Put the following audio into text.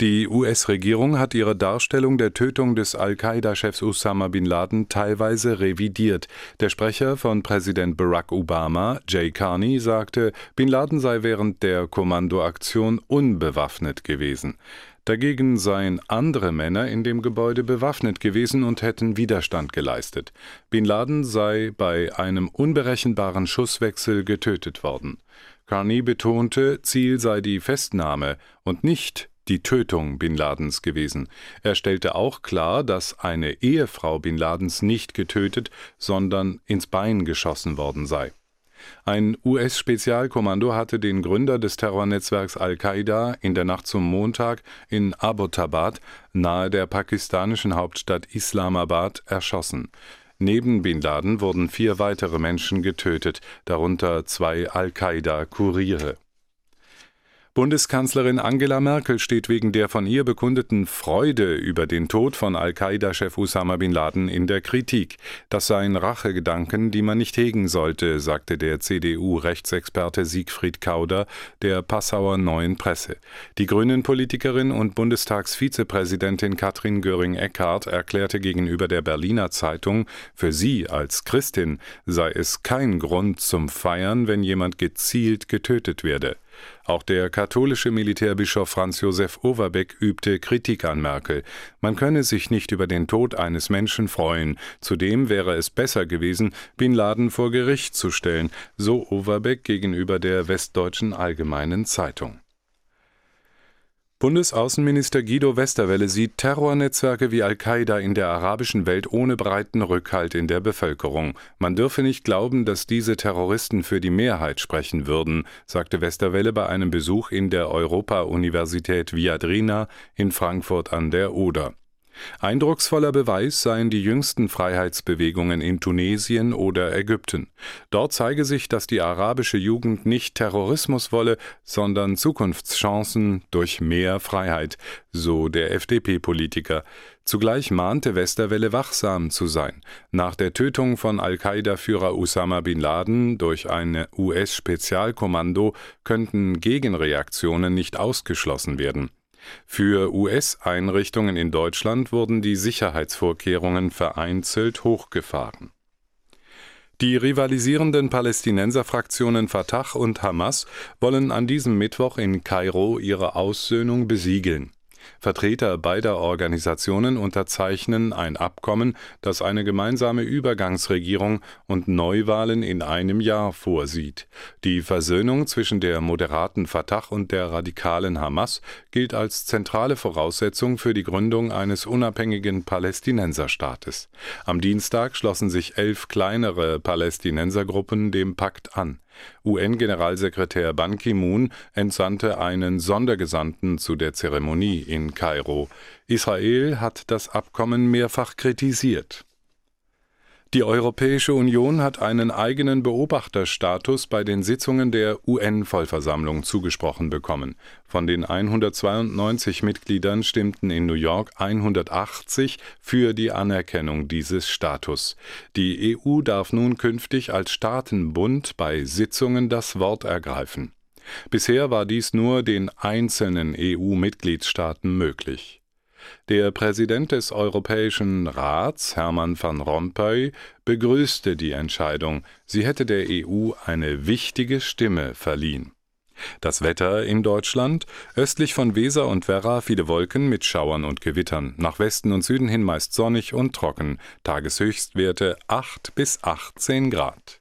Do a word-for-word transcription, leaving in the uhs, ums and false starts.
Die U S-Regierung hat ihre Darstellung der Tötung des Al-Qaida-Chefs Osama bin Laden teilweise revidiert. Der Sprecher von Präsident Barack Obama, Jay Carney, sagte, Bin Laden sei während der Kommandoaktion unbewaffnet gewesen. Dagegen seien andere Männer in dem Gebäude bewaffnet gewesen und hätten Widerstand geleistet. Bin Laden sei bei einem unberechenbaren Schusswechsel getötet worden. Carney betonte, Ziel sei die Festnahme und nicht die Tötung Bin Ladens gewesen. Er stellte auch klar, dass eine Ehefrau Bin Ladens nicht getötet, sondern ins Bein geschossen worden sei. Ein U S-Spezialkommando hatte den Gründer des Terrornetzwerks Al-Qaida in der Nacht zum Montag in Abbottabad nahe der pakistanischen Hauptstadt Islamabad erschossen. Neben Bin Laden wurden vier weitere Menschen getötet, darunter zwei Al-Qaida-Kuriere. Bundeskanzlerin Angela Merkel steht wegen der von ihr bekundeten Freude über den Tod von Al-Qaida-Chef Osama bin Laden in der Kritik. Das seien Rachegedanken, die man nicht hegen sollte, sagte der C D U-Rechtsexperte Siegfried Kauder der Passauer Neuen Presse. Die Grünen-Politikerin und Bundestagsvizepräsidentin Katrin Göring-Eckardt erklärte gegenüber der Berliner Zeitung, für sie als Christin sei es kein Grund zum Feiern, wenn jemand gezielt getötet werde. Auch der katholische Militärbischof Franz Josef Overbeck übte Kritik an Merkel. Man könne sich nicht über den Tod eines Menschen freuen. Zudem wäre es besser gewesen, Bin Laden vor Gericht zu stellen, so Overbeck gegenüber der Westdeutschen Allgemeinen Zeitung. Bundesaußenminister Guido Westerwelle sieht Terrornetzwerke wie Al-Qaida in der arabischen Welt ohne breiten Rückhalt in der Bevölkerung. Man dürfe nicht glauben, dass diese Terroristen für die Mehrheit sprechen würden, sagte Westerwelle bei einem Besuch in der Europa-Universität Viadrina in Frankfurt an der Oder. Eindrucksvoller Beweis seien die jüngsten Freiheitsbewegungen in Tunesien oder Ägypten. Dort zeige sich, dass die arabische Jugend nicht Terrorismus wolle, sondern Zukunftschancen durch mehr Freiheit, so der F D P-Politiker. Zugleich mahnte Westerwelle, wachsam zu sein. Nach der Tötung von Al-Qaida-Führer Osama bin Laden durch ein U S-Spezialkommando könnten Gegenreaktionen nicht ausgeschlossen werden. Für U S-Einrichtungen in Deutschland wurden die Sicherheitsvorkehrungen vereinzelt hochgefahren. Die rivalisierenden Palästinenserfraktionen Fatah und Hamas wollen an diesem Mittwoch in Kairo ihre Aussöhnung besiegeln. Vertreter beider Organisationen unterzeichnen ein Abkommen, das eine gemeinsame Übergangsregierung und Neuwahlen in einem Jahr vorsieht. Die Versöhnung zwischen der moderaten Fatah und der radikalen Hamas gilt als zentrale Voraussetzung für die Gründung eines unabhängigen Palästinenserstaates. Am Dienstag schlossen sich elf kleinere Palästinensergruppen dem Pakt an. U N-Generalsekretär Ban Ki-moon entsandte einen Sondergesandten zu der Zeremonie in Kairo. Israel hat das Abkommen mehrfach kritisiert. Die Europäische Union hat einen eigenen Beobachterstatus bei den Sitzungen der U N-Vollversammlung zugesprochen bekommen. Von den hundertzweiundneunzig Mitgliedern stimmten in New York hundertachtzig für die Anerkennung dieses Status. Die E U darf nun künftig als Staatenbund bei Sitzungen das Wort ergreifen. Bisher war dies nur den einzelnen E U-Mitgliedstaaten möglich. Der Präsident des Europäischen Rats, Herman van Rompuy, begrüßte die Entscheidung. Sie hätte der E U eine wichtige Stimme verliehen. Das Wetter in Deutschland: östlich von Weser und Werra viele Wolken mit Schauern und Gewittern, nach Westen und Süden hin meist sonnig und trocken, Tageshöchstwerte acht bis achtzehn Grad.